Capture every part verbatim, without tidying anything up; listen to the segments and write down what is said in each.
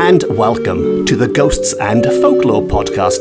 and welcome to the Ghosts and Folklore podcast.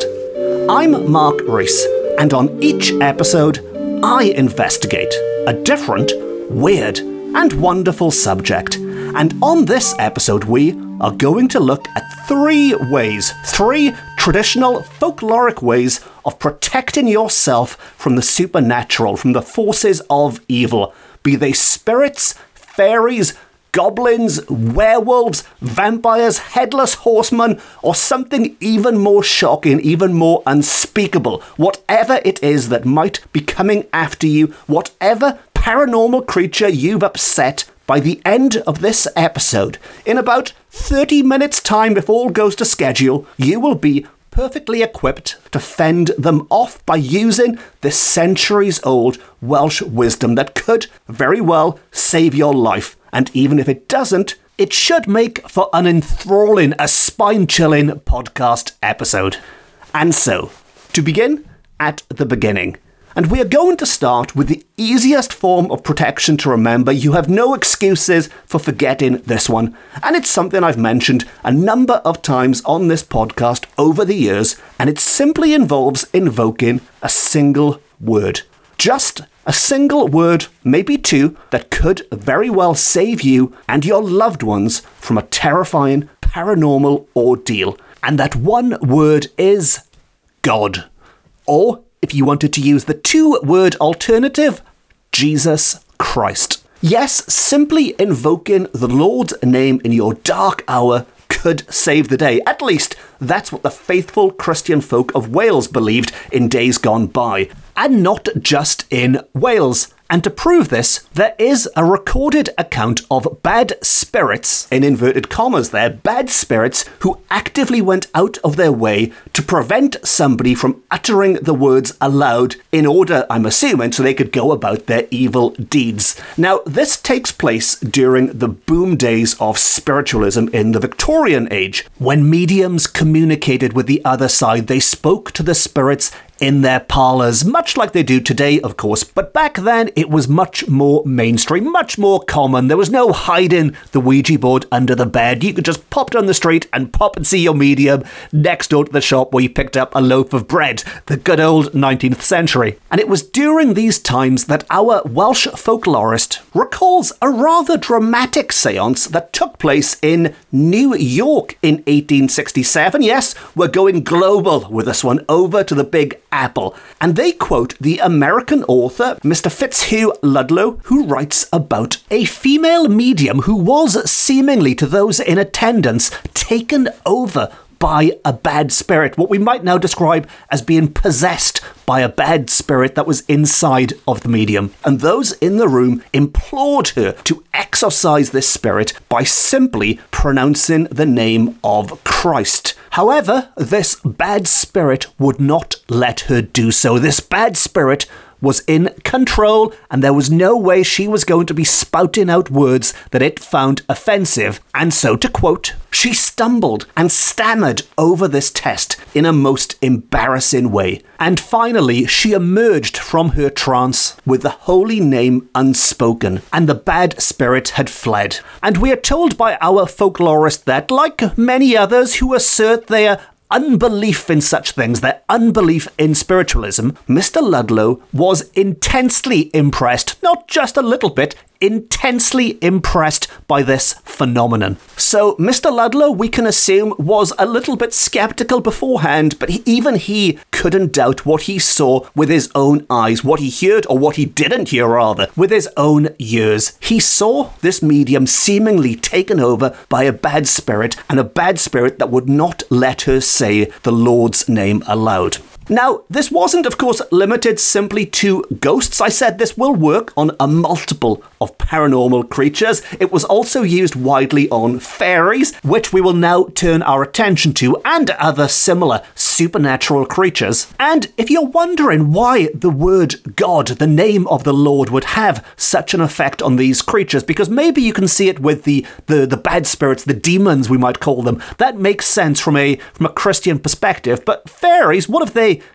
I'm Mark Rees, and on each episode, I investigate a different, weird, and wonderful subject. And on this episode, we are going to look at three ways, three traditional folkloric ways of protecting yourself from the supernatural, from the forces of evil, be they spirits, fairies, goblins, werewolves, vampires, headless horsemen, or something even more shocking, even more unspeakable. Whatever it is that might be coming after you, whatever paranormal creature you've upset, by the end of this episode, in about thirty minutes time if all goes to schedule, you will be perfectly equipped to fend them off by using this centuries-old Welsh wisdom that could very well save your life. And even if it doesn't, it should make for an enthralling, a spine-chilling podcast episode. And so, to begin at the beginning. And we are going to start with the easiest form of protection to remember. You have no excuses for forgetting this one. And it's something I've mentioned a number of times on this podcast over the years. And it simply involves invoking a single word. Just a single word, maybe two, that could very well save you and your loved ones from a terrifying paranormal ordeal. And that one word is God. Or, if you wanted to use the two-word alternative, Jesus Christ. Yes, simply invoking the Lord's name in your dark hour could save the day. At least, that's what the faithful Christian folk of Wales believed in days gone by. And not just in Wales. And to prove this, there is a recorded account of bad spirits, in inverted commas there, bad spirits who actively went out of their way to prevent somebody from uttering the words aloud in order, I'm assuming, so they could go about their evil deeds. Now, this takes place during the boom days of spiritualism in the Victorian age. When mediums communicated with the other side, they spoke to the spirits in their parlours, much like they do today, of course. But back then, it was much more mainstream, much more common. There was no hiding the Ouija board under the bed. You could just pop down the street and pop and see your medium next door to the shop where you picked up a loaf of bread. The good old nineteenth century. And it was during these times that our Welsh folklorist recalls a rather dramatic seance that took place in New York in eighteen sixty-seven. Yes, we're going global with this one, over to the Big Apple. And they quote the American author, Mister Fitzhugh Ludlow, who writes about a female medium who was seemingly, to those in attendance, taken over by a bad spirit, what we might now describe as being possessed by a bad spirit that was inside of the medium. And those in the room implored her to exorcise this spirit by simply pronouncing the name of Christ. However, this bad spirit would not let her do so. This bad spirit was in control, and there was no way she was going to be spouting out words that it found offensive. And so, to quote, she stumbled and stammered over this test in a most embarrassing way. And finally, she emerged from her trance with the holy name unspoken, and the bad spirit had fled. And we are told by our folklorist that, like many others who assert their unbelief in such things, their unbelief in spiritualism, Mister Ludlow was intensely impressed, not just a little bit, intensely impressed by this phenomenon. So Mister Ludlow, we can assume, was a little bit skeptical beforehand, but he, even he couldn't doubt what he saw with his own eyes, what he heard, or what he didn't hear rather, with his own ears. He saw this medium seemingly taken over by a bad spirit, and a bad spirit that would not let her say the Lord's name aloud. Now, this wasn't, of course, limited simply to ghosts. I said this will work on a multiple of paranormal creatures. It was also used widely on fairies, which we will now turn our attention to, and other similar supernatural creatures. And if you're wondering why the word God, the name of the Lord, would have such an effect on these creatures, because maybe you can see it with the, the, the bad spirits, the demons we might call them, that makes sense from a, from a Christian perspective. But fairies, what have they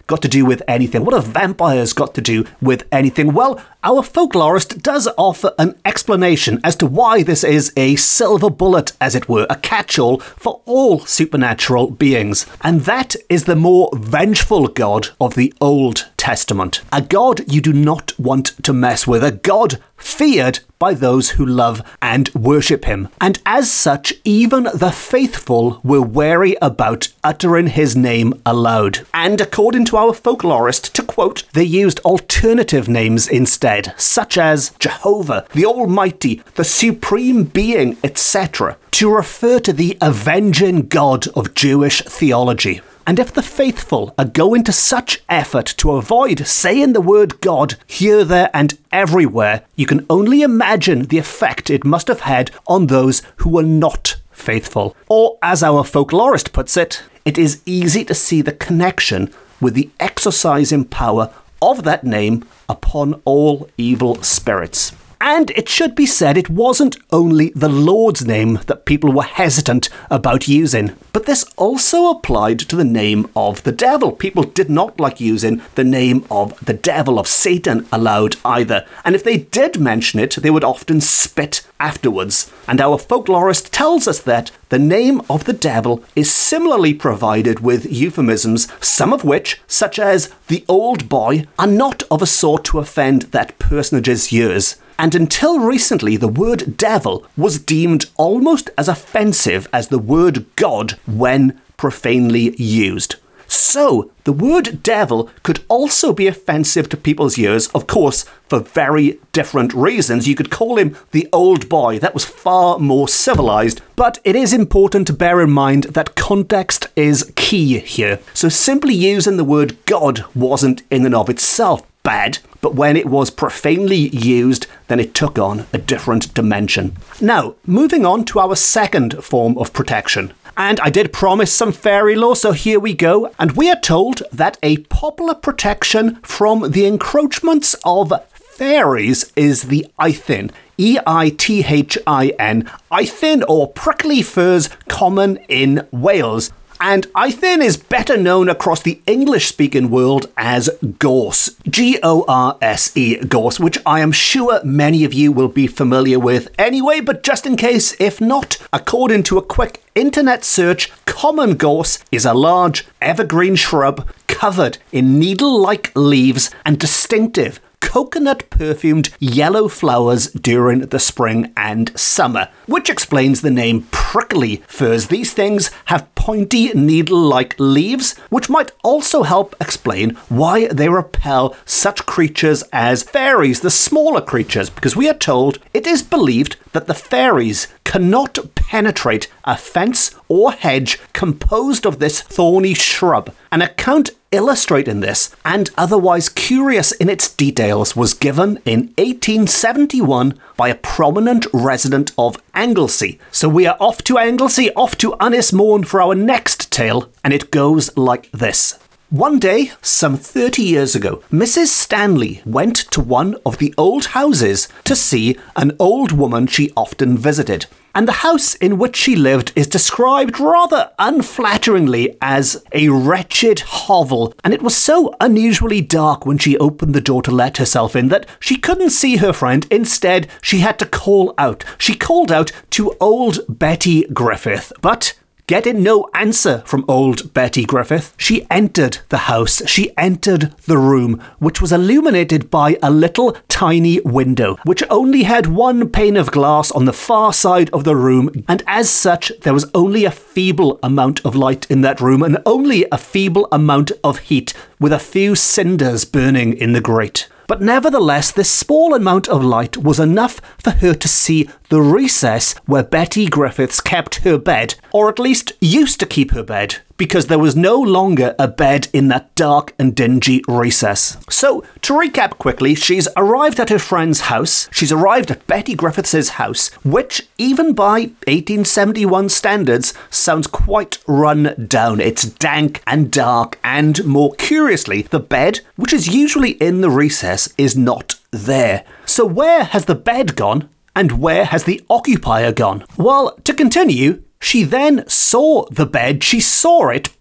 got to do with anything? What have vampires got to do with anything? Well, our folklorist does offer an explanation as to why this is a silver bullet, as it were, a catch-all for all supernatural beings. And that is the more vengeful God of the Old Testament. A God you do not want to mess with. A God feared by those who love and worship him. And as such, even the faithful were wary about uttering his name aloud. And according to our folklorist, to quote, they used alternative names instead, such as Jehovah, the Almighty, the Supreme Being, et cetera, to refer to the avenging God of Jewish theology. And if the faithful are going to such effort to avoid saying the word God here, there, and everywhere, you can only imagine the effect it must have had on those who were not faithful. Or, as our folklorist puts it, it is easy to see the connection with the exorcising power of that name upon all evil spirits. And it should be said, it wasn't only the Lord's name that people were hesitant about using, but this also applied to the name of the devil. People did not like using the name of the devil, of Satan, aloud either. And if they did mention it, they would often spit afterwards. And our folklorist tells us that the name of the devil is similarly provided with euphemisms, some of which, such as the old boy, are not of a sort to offend that personage's ears. And until recently, the word devil was deemed almost as offensive as the word God when profanely used. So, the word devil could also be offensive to people's ears, of course, for very different reasons. You could call him the old boy. That was far more civilized. But it is important to bear in mind that context is key here. So simply using the word God wasn't in and of itself bad, but when it was profanely used, then it took on a different dimension. Now, moving on to our second form of protection. And I did promise some fairy lore, so here we go. And we are told that a popular protection from the encroachments of fairies is the Eithin. E I T H I N. Eithin, or prickly furs, common in Wales. And Eithin is better known across the English-speaking world as gorse. G O R S E, gorse, which I am sure many of you will be familiar with anyway, but just in case, if not, according to a quick internet search, common gorse is a large evergreen shrub covered in needle-like leaves and distinctive coconut-perfumed yellow flowers during the spring and summer, which explains the name prickly furs. These things have pointy needle-like leaves, which might also help explain why they repel such creatures as fairies, the smaller creatures, because we are told it is believed that the fairies cannot penetrate a fence or hedge composed of this thorny shrub. An account illustrating this, and otherwise curious in its details, was given in eighteen seventy-one by a prominent resident of Anglesey. So we are off to Anglesey, off to Ynys Môn for our next tale, and it goes like this. One day, some thirty years ago, Missus Stanley went to one of the old houses to see an old woman she often visited. And the house in which she lived is described rather unflatteringly as a wretched hovel, and it was so unusually dark when she opened the door to let herself in that she couldn't see her friend. Instead, she had to call out. She called out to old Betty Griffith, but getting no answer from old Betty Griffith, she entered the house. She entered the room, which was illuminated by a little tiny window, which only had one pane of glass on the far side of the room, and as such, there was only a feeble amount of light in that room, and only a feeble amount of heat, with a few cinders burning in the grate. But nevertheless, this small amount of light was enough for her to see the recess where Betty Griffiths kept her bed, or at least used to keep her bed, because there was no longer a bed in that dark and dingy recess. So, to recap quickly, she's arrived at her friend's house. She's arrived at Betty Griffiths' house, which, even by eighteen seventy-one standards, sounds quite run down. It's dank and dark, and more curiously, the bed, which is usually in the recess, is not there. So where has the bed gone, and where has the occupier gone? Well, to continue, she then saw the bed, she saw it, but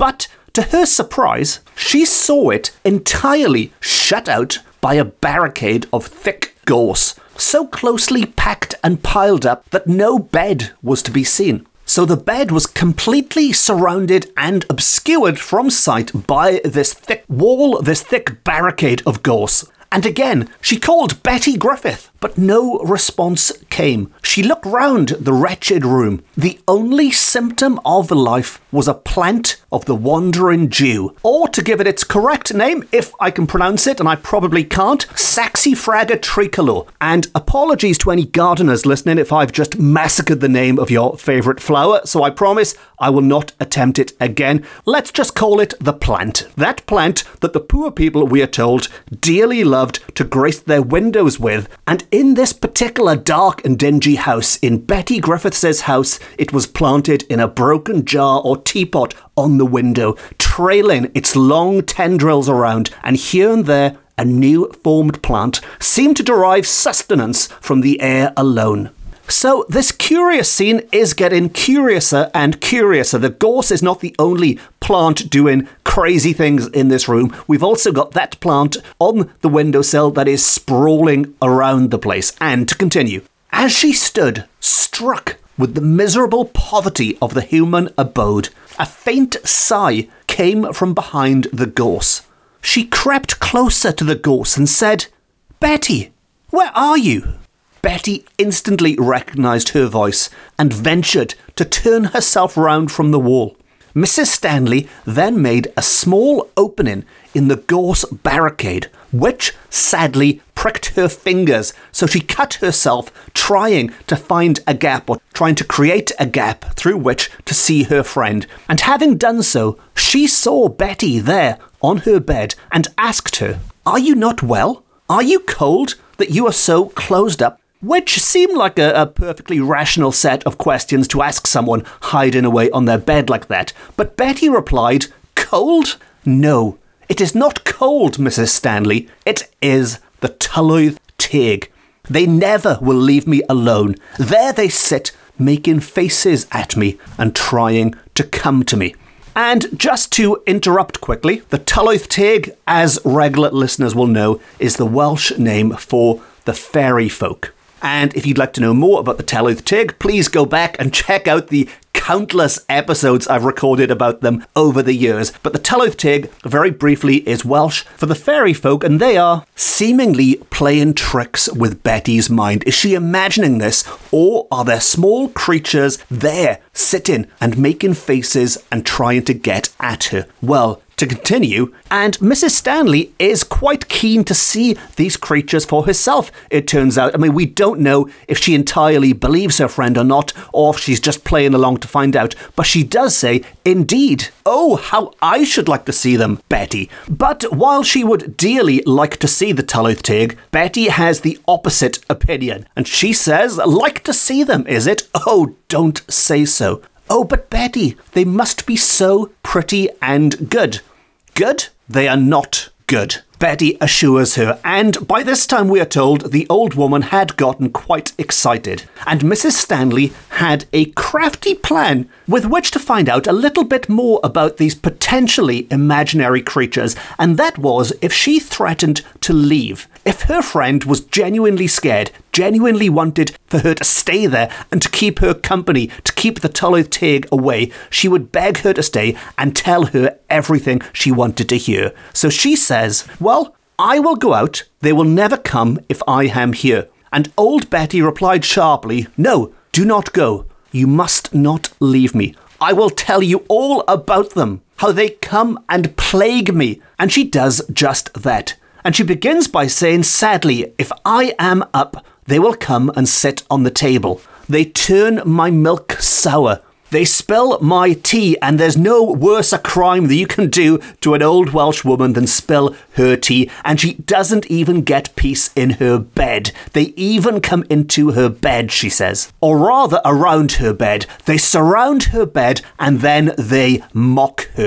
to her surprise, she saw it entirely shut out by a barricade of thick gorse, so closely packed and piled up that no bed was to be seen. So the bed was completely surrounded and obscured from sight by this thick wall, this thick barricade of gorse. And again, she called Betty Griffith, but no response came. She looked round the wretched room. The only symptom of life was a plant of the Wandering Jew, or to give it its correct name, if I can pronounce it, and I probably can't, Saxifraga tricolor. And apologies to any gardeners listening if I've just massacred the name of your favourite flower, so I promise I will not attempt it again. Let's just call it the plant. That plant that the poor people, we are told, dearly loved to grace their windows with. And in this particular dark and dingy house, in Betty Griffiths' house, it was planted in a broken jar or teapot on the window, trailing its long tendrils around, and here and there a new formed plant seemed to derive sustenance from the air alone. So this curious scene is getting curiouser and curiouser. The gorse is not the only plant doing crazy things in this room. We've also got that plant on the windowsill that is sprawling around the place. And to continue, as she stood, struck with the miserable poverty of the human abode, a faint sigh came from behind the gorse. She crept closer to the gorse and said, "Betty, where are you?" Betty instantly recognised her voice and ventured to turn herself round from the wall. Missus Stanley then made a small opening in the gorse barricade, which sadly pricked her fingers, so she cut herself trying to find a gap or trying to create a gap through which to see her friend. And having done so, she saw Betty there on her bed and asked her, "Are you not well? Are you cold that you are so closed up?" Which seemed like a, a perfectly rational set of questions to ask someone hiding away on their bed like that. But Betty replied, "Cold? No, it is not cold, Missus Stanley. It is the Tylwyth Teg. They never will leave me alone. There they sit, making faces at me and trying to come to me." And just to interrupt quickly, the Tylwyth Teg, as regular listeners will know, is the Welsh name for the fairy folk. And if you'd like to know more about the Tylwyth Teg, please go back and check out the countless episodes I've recorded about them over the years. But the Tylwyth Teg, very briefly, is Welsh for the fairy folk, and they are seemingly playing tricks with Betty's mind. Is she imagining this, or are there small creatures there sitting and making faces and trying to get at her? Well, to continue, and Missus Stanley is quite keen to see these creatures for herself, it turns out. I mean, we don't know if she entirely believes her friend or not, or if she's just playing along to find out, but she does say, "Indeed, oh, how I should like to see them, Betty." But while she would dearly like to see the Tylwyth Teg, Betty has the opposite opinion, and she says, "Like to see them, is it? Oh, don't say so. Oh, but Betty, they must be so pretty and good." Good? They are not good, Betty assures her, and by this time we are told the old woman had gotten quite excited, and Missus Stanley had a crafty plan with which to find out a little bit more about these potentially imaginary creatures, and that was if she threatened to leave. If her friend was genuinely scared, genuinely wanted for her to stay there and to keep her company, to keep the Tylwyth Teg away, she would beg her to stay and tell her everything she wanted to hear. So she says, "Well, I will go out. They will never come if I am here." And old Betty replied sharply, "No, do not go. You must not leave me. I will tell you all about them, how they come and plague me." And she does just that. And she begins by saying, sadly, if I am up, they will come and sit on the table. They turn my milk sour. They spill my tea, and there's no worse a crime that you can do to an old Welsh woman than spill her tea, and she doesn't even get peace in her bed. They even come into her bed, she says, or rather around her bed. They surround her bed, and then they mock her.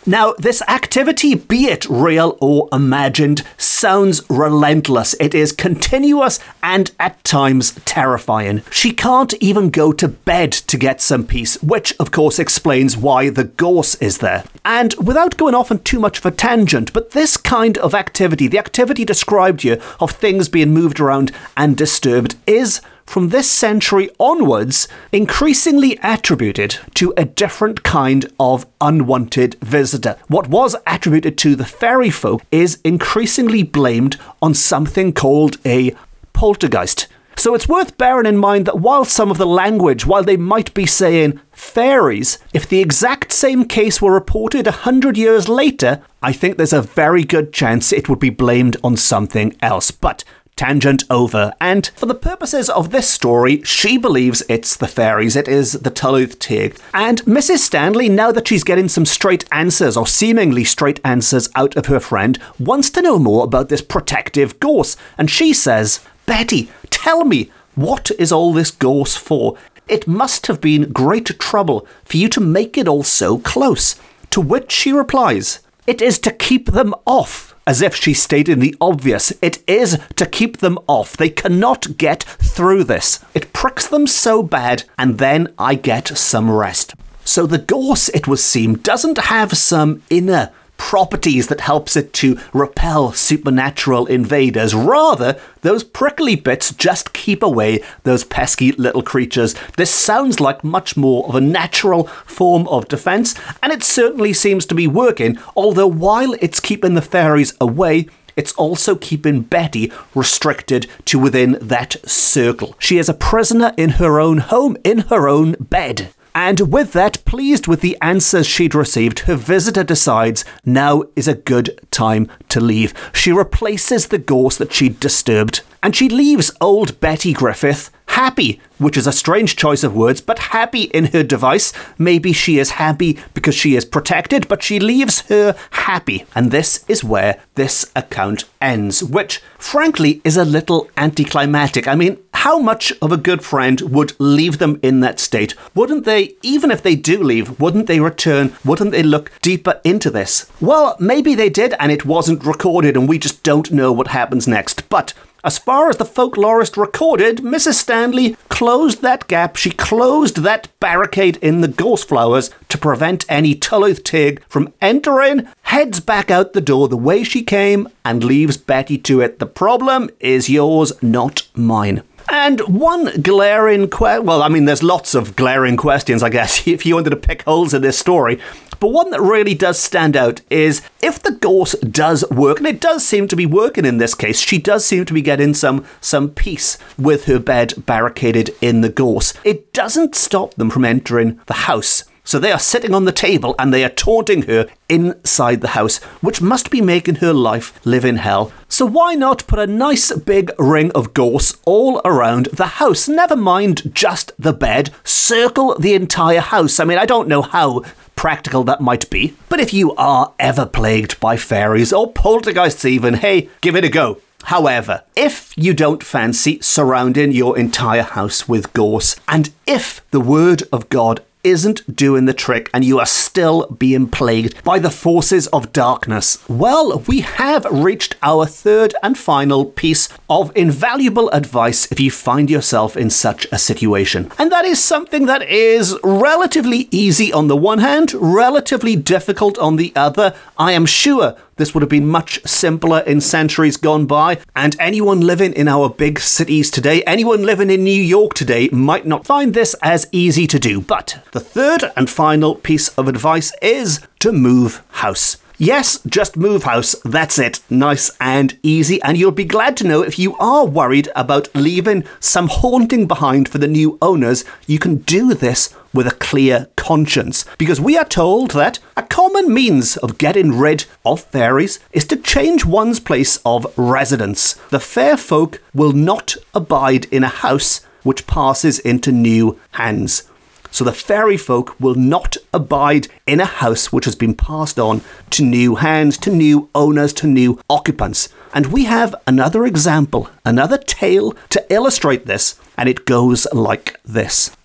Now, this activity, be it real or imagined, sounds relentless. It is continuous and at times terrifying. She can't even go to bed to get some peace, which of course explains why the gorse is there. And without going off on too much of a tangent, but this kind of activity, the activity described here of things being moved around and disturbed, is from this century onwards, increasingly attributed to a different kind of unwanted visitor. What was attributed to the fairy folk is increasingly blamed on something called a poltergeist. So it's worth bearing in mind that while some of the language, while they might be saying fairies, if the exact same case were reported a hundred years later, I think there's a very good chance it would be blamed on something else. But tangent over. And for the purposes of this story, she believes it's the fairies. It is the Tylwyth Teg. And Missus Stanley, now that she's getting some straight answers, or seemingly straight answers out of her friend, wants to know more about this protective gorse. And she says, "Betty, tell me, what is all this gorse for? It must have been great trouble for you to make it all so close." To which she replies, "It is to keep them off." As if she stated the obvious, it is to keep them off. They cannot get through this. It pricks them so bad, and then I get some rest. So the gorse, it would seem, doesn't have some inner properties that helps it to repel supernatural invaders. Rather, those prickly bits just keep away those pesky little creatures. This sounds like much more of a natural form of defense, and it certainly seems to be working, although while it's keeping the fairies away, it's also keeping Betty restricted to within that circle. She is a prisoner in her own home, in her own bed. And with that, pleased with the answers she'd received, her visitor decides now is a good time to leave. She replaces the gorse that she'd disturbed, and she leaves old Betty Griffith happy, which is a strange choice of words, but happy in her device. Maybe she is happy because she is protected, but she leaves her happy. And this is where this account ends, which frankly is a little anticlimactic. I mean, how much of a good friend would leave them in that state? Wouldn't they, even if they do leave, wouldn't they return? Wouldn't they look deeper into this? Well, maybe they did, and it wasn't recorded, and we just don't know what happens next. But as far as the folklorist recorded, Missus Stanley closed that gap. She closed that barricade in the gorse flowers to prevent any Tylwyth Teg from entering, heads back out the door the way she came, and leaves Betty to it. The problem is yours, not mine. And one glaring que- well, I mean, there's lots of glaring questions, I guess, if you wanted to pick holes in this story. But one that really does stand out is if the gorse does work, and it does seem to be working in this case, she does seem to be getting some, some peace with her bed barricaded in the gorse. It doesn't stop them from entering the house. So they are sitting on the table and they are taunting her inside the house, which must be making her life live in hell. So why not put a nice big ring of gorse all around the house? Never mind just the bed. Circle the entire house. I mean, I don't know how practical that might be, but if you are ever plagued by fairies or poltergeists even, hey, give it a go. However, if you don't fancy surrounding your entire house with gorse, and if the word of God isn't doing the trick and you are still being plagued by the forces of darkness, well, we have reached our third and final piece of invaluable advice if you find yourself in such a situation. And that is something that is relatively easy on the one hand, relatively difficult on the other. I am sure this would have been much simpler in centuries gone by, and anyone living in our big cities today, anyone living in New York today, might not find this as easy to do. But the third and final piece of advice is to move house. Yes, just move house, that's it. Nice and easy, and you'll be glad to know if you are worried about leaving some haunting behind for the new owners, you can do this with a clear conscience. Because we are told that a common means of getting rid of fairies is to change one's place of residence. The fair folk will not abide in a house which passes into new hands. So the fairy folk will not abide in a house which has been passed on to new hands, to new owners, to new occupants. And we have another example, another tale to illustrate this, and it goes like this.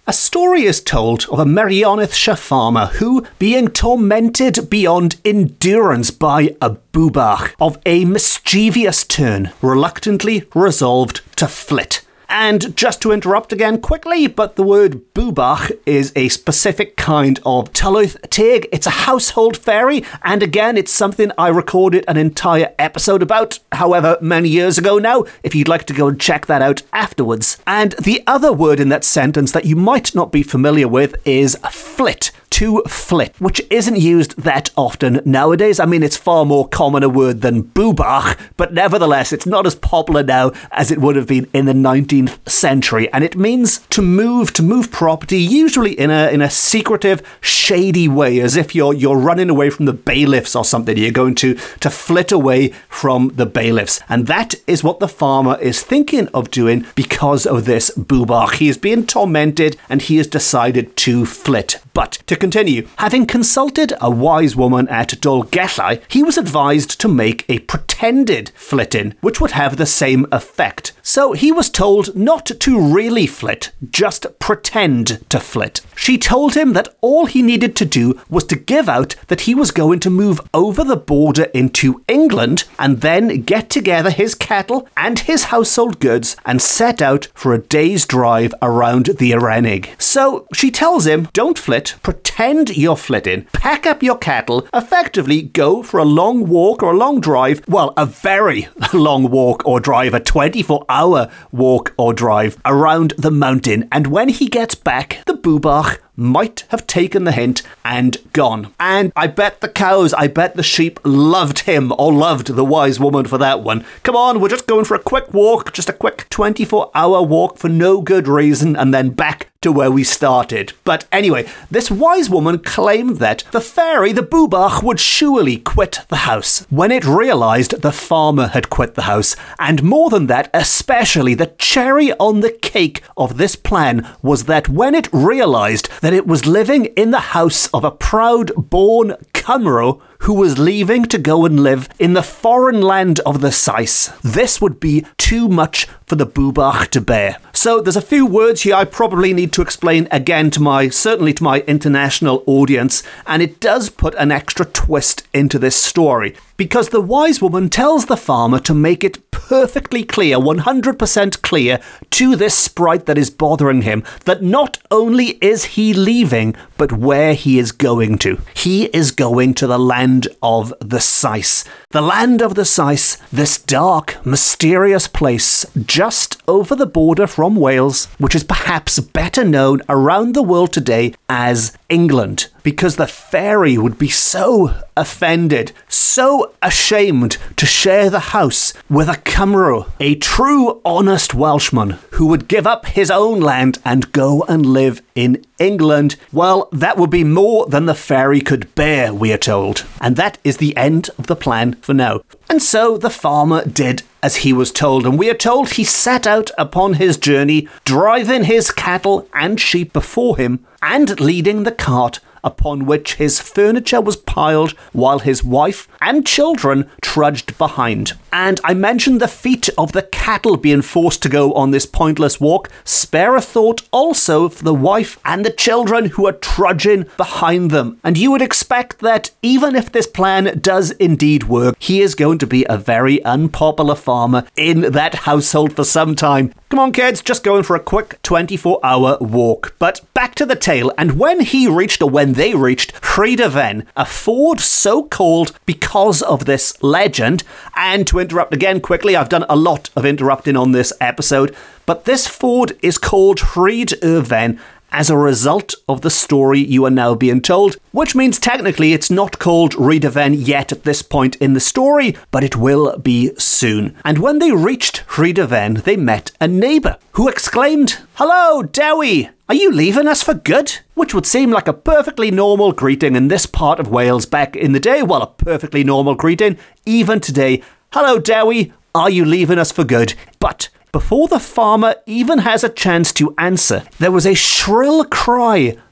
A story is told of a Merionethshire farmer who, being tormented beyond endurance by a bwbach of a mischievous turn, reluctantly resolved to flit. And just to interrupt again quickly, but the word bwbach is a specific kind of Tylwyth Teg. It's a household fairy, and again, it's something I recorded an entire episode about, however many years ago now, if you'd like to go and check that out afterwards. And the other word in that sentence that you might not be familiar with is flit. To flit, which isn't used that often nowadays. I mean, it's far more common a word than bwbach, but nevertheless, it's not as popular now as it would have been in the nineteenth century. And it means to move, to move property, usually in a in a secretive, shady way, as if you're you're running away from the bailiffs or something. You're going to to flit away from the bailiffs, and that is what the farmer is thinking of doing because of this bwbach. He is being tormented, and he has decided to flit. But to continue, having consulted a wise woman at Dolgellau, he was advised to make a pretended flitting, which would have the same effect. So he was told not to really flit, just pretend to flit. She told him that all he needed to do was to give out that he was going to move over the border into England and then get together his cattle and his household goods and set out for a day's drive around the Arenig. So she tells him, don't flit, pretend you're flitting, pack up your cattle, effectively go for a long walk or a long drive, well, a very long walk or drive, a twenty-four hour walk or drive around the mountain. And when he gets back, the bwbach might have taken the hint and gone. And I bet the cows, I bet the sheep loved him or loved the wise woman for that one. Come on, we're just going for a quick walk, just a quick twenty-four hour walk for no good reason, and then back to where we started. But anyway, this wise woman claimed that the fairy, the bwbach, would surely quit the house. When it realised the farmer had quit the house, and more than that, especially the cherry on the cake of this plan was that when it realised that it was living in the house of a proud-born Cymro who was leaving to go and live in the foreign land of the Sais, this would be too much for the bwbach to bear. So there's a few words here I probably need to explain again to my, certainly to my international audience, and it does put an extra twist into this story, because the wise woman tells the farmer to make it perfectly clear, one hundred percent clear to this sprite that is bothering him, that not only is he leaving, but where he is going to. He is going to the land of the Sais. The land of the Sais, this dark, mysterious place just over the border from Wales, which is perhaps better known around the world today as England, because the fairy would be so offended, so ashamed to share the house with a Cymro, a true honest Welshman who would give up his own land and go and live in England. Well, that would be more than the fairy could bear, we are told. And that is the end of the plan for now. And so the farmer did as he was told, and we are told he set out upon his journey, driving his cattle and sheep before him, and leading the cart upon which his furniture was piled, while his wife and children trudged behind. And I mentioned the feat of the cattle being forced to go on this pointless walk. Spare a thought also for the wife and the children who are trudging behind them. And you would expect that even if this plan does indeed work, he is going to be a very unpopular farmer in that household for some time. Come on, kids, just going for a quick twenty-four hour walk. But back to the tale, and when he reached, or when they reached, Rhydyfen, a ford so called because of this legend, and to interrupt again quickly, I've done a lot of interrupting on this episode, but this ford is called Rhydyfen as a result of the story you are now being told, which means technically it's not called Rhydyfen yet at this point in the story, but it will be soon. And when they reached Rhydyfen, they met a neighbour who exclaimed, "Hello, Dewi! Are you leaving us for good?" Which would seem like a perfectly normal greeting in this part of Wales back in the day. Well, a perfectly normal greeting even today. "Hello, Dewi! Are you leaving us for good?" But before the farmer even has a chance to answer, there was a shrill cry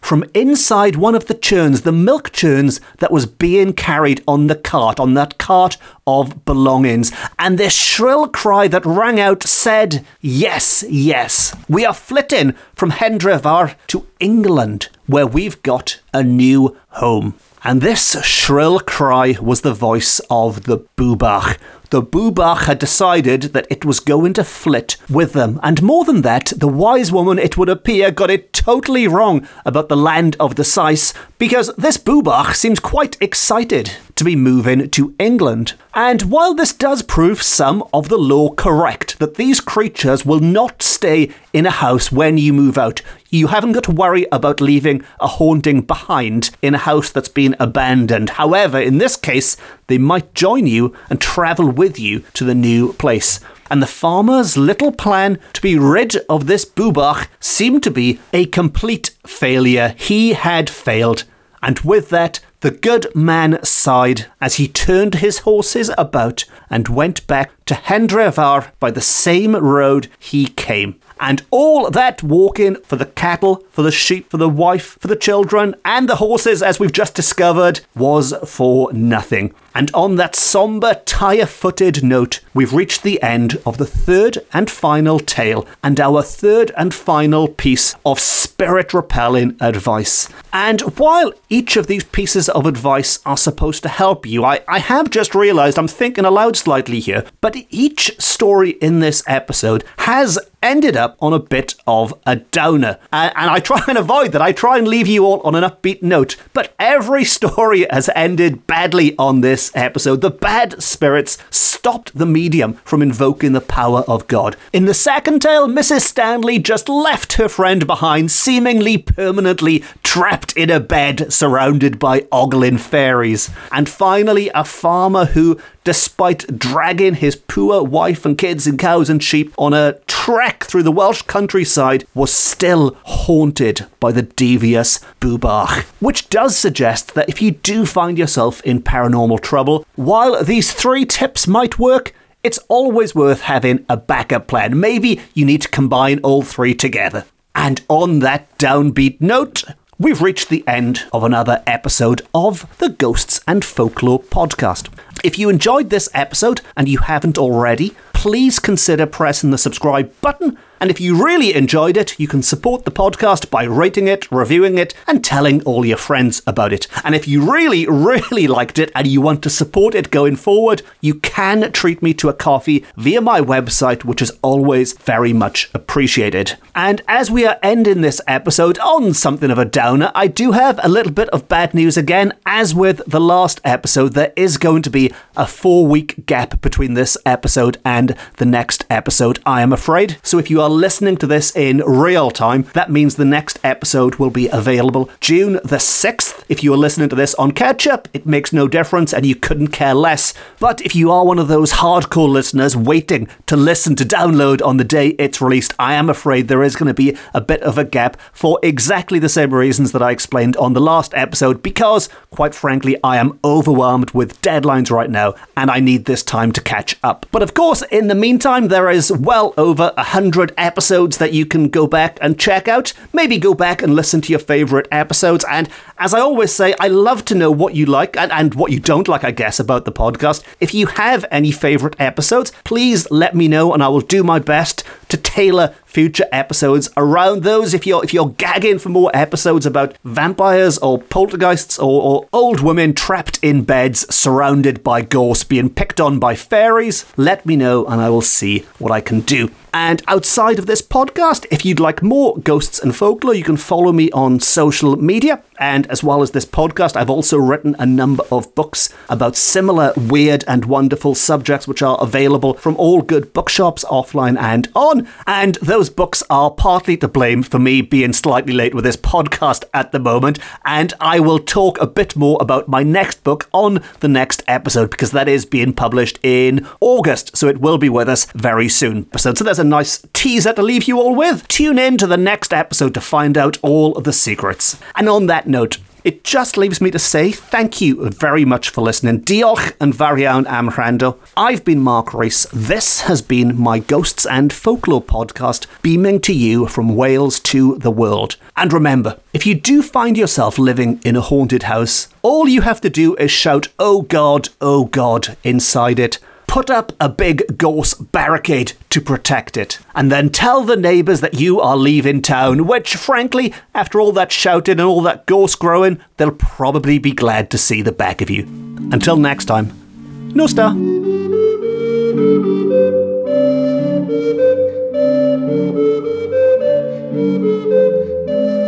from inside one of the churns, the milk churns that was being carried on the cart, on that cart of belongings. And this shrill cry that rang out said, yes, yes, we are flitting from Hendrevar to England, where we've got a new home. And this shrill cry was the voice of the Bubach. The Bubach had decided that it was going to flit with them. And more than that, the wise woman, it would appear, got it totally wrong about the land of the Sais, because this Bubach seems quite excited to be moving to England. And while this does prove some of the law correct, that these creatures will not stay in a house when you move out, you haven't got to worry about leaving a haunting behind in a house that's been abandoned. However, in this case, they might join you and travel with you to the new place. And the farmer's little plan to be rid of this Bubach seemed to be a complete failure. He had failed. And with that, the good man sighed as he turned his horses about and went back to Hendrevar by the same road he came. And all that walking for the cattle, for the sheep, for the wife, for the children, and the horses, as we've just discovered, was for nothing. And on that sombre, tire-footed note, we've reached the end of the third and final tale, and our third and final piece of spirit-repelling advice. And while each of these pieces of advice are supposed to help you, I, I have just realised I'm thinking aloud slightly here, but each story in this episode has ended up on a bit of a downer. Uh, and I try and avoid that. I try and leave you all on an upbeat note. But every story has ended badly on this episode. The bad spirits stopped the medium from invoking the power of God. In the second tale, Missus Stanley just left her friend behind, seemingly permanently trapped in a bed surrounded by ogling fairies. And finally, a farmer who, despite dragging his poor wife and kids and cows and sheep on a trek through the Welsh countryside, was still haunted by the devious Bubach. Which does suggest that if you do find yourself in paranormal trouble, while these three tips might work, it's always worth having a backup plan. Maybe you need to combine all three together. And on that downbeat note, we've reached the end of another episode of the Ghosts and Folklore podcast. If you enjoyed this episode and you haven't already, please consider pressing the subscribe button. And if you really enjoyed it, you can support the podcast by rating it, reviewing it, and telling all your friends about it. And if you really, really liked it and you want to support it going forward, you can treat me to a coffee via my website, which is always very much appreciated. And as we are ending this episode on something of a downer, I do have a little bit of bad news again. As with the last episode, there is going to be a four-week gap between this episode and the next episode, I am afraid. So if you are listening to this in real time, that means the next episode will be available June the sixth. If you are listening to this on catch-up, it makes no difference and you couldn't care less. But if you are one of those hardcore listeners waiting to listen to download on the day it's released, I am afraid there is going to be a bit of a gap for exactly the same reasons that I explained on the last episode, because, quite frankly, I am overwhelmed with deadlines right now and I need this time to catch up. But of course, in the meantime, there is well over a hundred episodes that you can go back and check out. Maybe go back and listen to your favourite episodes. And as I always say, I love to know what you like and, and what you don't like, I guess, about the podcast. If you have any favourite episodes, please let me know and I will do my best to tailor future episodes around those. If you're if you're gagging for more episodes about vampires or poltergeists or, or old women trapped in beds surrounded by ghosts being picked on by fairies, let me know and I will see what I can do. And outside of this podcast, if you'd like more Ghosts and Folklore, you can follow me on social media. And as well as this podcast, I've also written a number of books about similar weird and wonderful subjects, which are available from all good bookshops, offline and on. And those books are partly to blame for me being slightly late with this podcast at the moment. And I will talk a bit more about my next book on the next episode, because that is being published in August. So it will be with us very soon. So, so there's a nice teaser to leave you all with. Tune in to the next episode to find out all of the secrets. And on that note, It just leaves me to say thank you very much for listening. Diolch yn fawr iawn am wrando. I've been Mark Rees. This has been my Ghosts and Folklore podcast, beaming to you from Wales to the world. And remember, if you do find yourself living in a haunted house, all you have to do is shout, "Oh God, oh God," inside it. Put up a big ghost barricade to protect it, and then tell the neighbours that you are leaving town, which, frankly, after all that shouting and all that ghost growing, they'll probably be glad to see the back of you. Until next time, Nosta. Thank you.